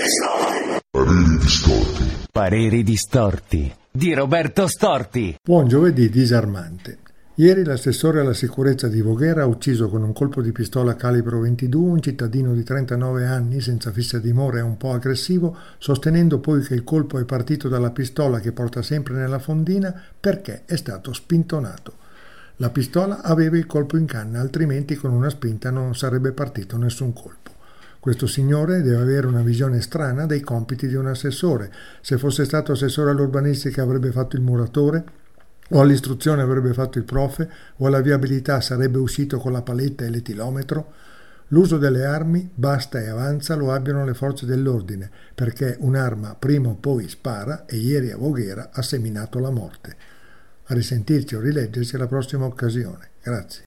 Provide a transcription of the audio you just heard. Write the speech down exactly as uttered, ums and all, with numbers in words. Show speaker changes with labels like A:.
A: Pareri distorti.
B: Pareri distorti di Roberto Storti.
C: Buon giovedì disarmante. Ieri l'assessore alla sicurezza di Voghera ha ucciso con un colpo di pistola calibro ventidue un cittadino di trentanove anni senza fissa dimora e un po' aggressivo, sostenendo poi che il colpo è partito dalla pistola che porta sempre nella fondina perché è stato spintonato. La pistola aveva il colpo in canna, altrimenti con una spinta non sarebbe partito nessun colpo. Questo signore deve avere una visione strana dei compiti di un assessore. Se fosse stato assessore all'urbanistica avrebbe fatto il muratore, o all'istruzione avrebbe fatto il profe, o alla viabilità sarebbe uscito con la paletta e l'etilometro. L'uso delle armi, basta e avanza, lo abbiano le forze dell'ordine, perché un'arma prima o poi spara e ieri a Voghera ha seminato la morte. A risentirci o rileggerci alla prossima occasione. Grazie.